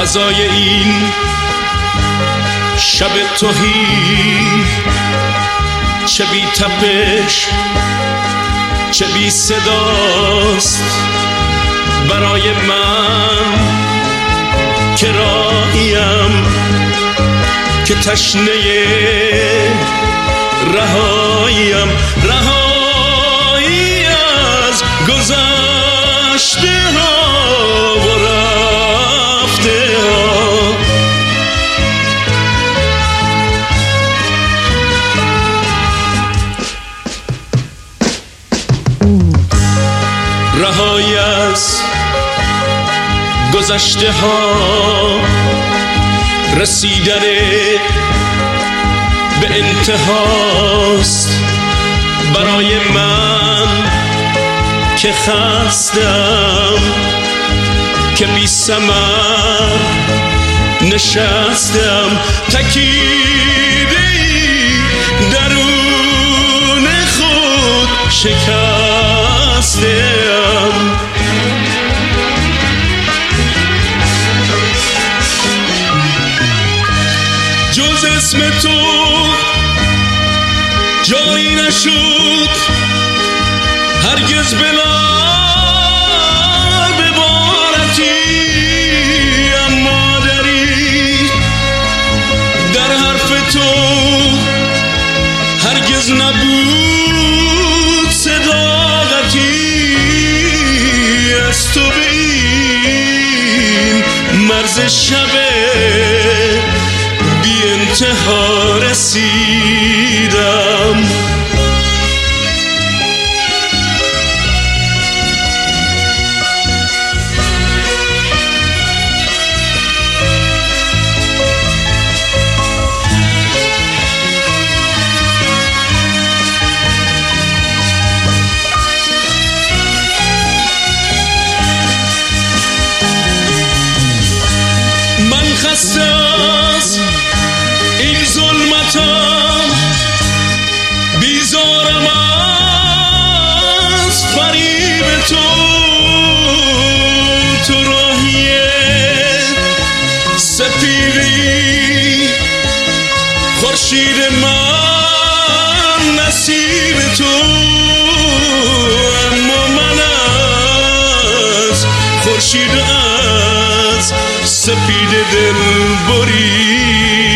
فضای این شب تهی چه بی تپش چه بی صداست برای من که راهیم که تشنه رهاییم، رهایی از گذشته ها و رفته ها. رهایی از گذشته ها، رسیدن به انتهاست برای من که خستم، که بی ثمر نشستم، تکیده‌ای درون خود شکستم. جز اسم تو جایی نشد هرگز بلا ببارتی، اما در حرف تو هرگز نبود صداقتی. از تو به این مرز شب بی انتها رسیدم. من خسته از این ظلمتم، بیزارم از فریب تو. تو راهی سپیدی، خورشید من نصیب تو، اما من از خورشید از سپید دل بریدم.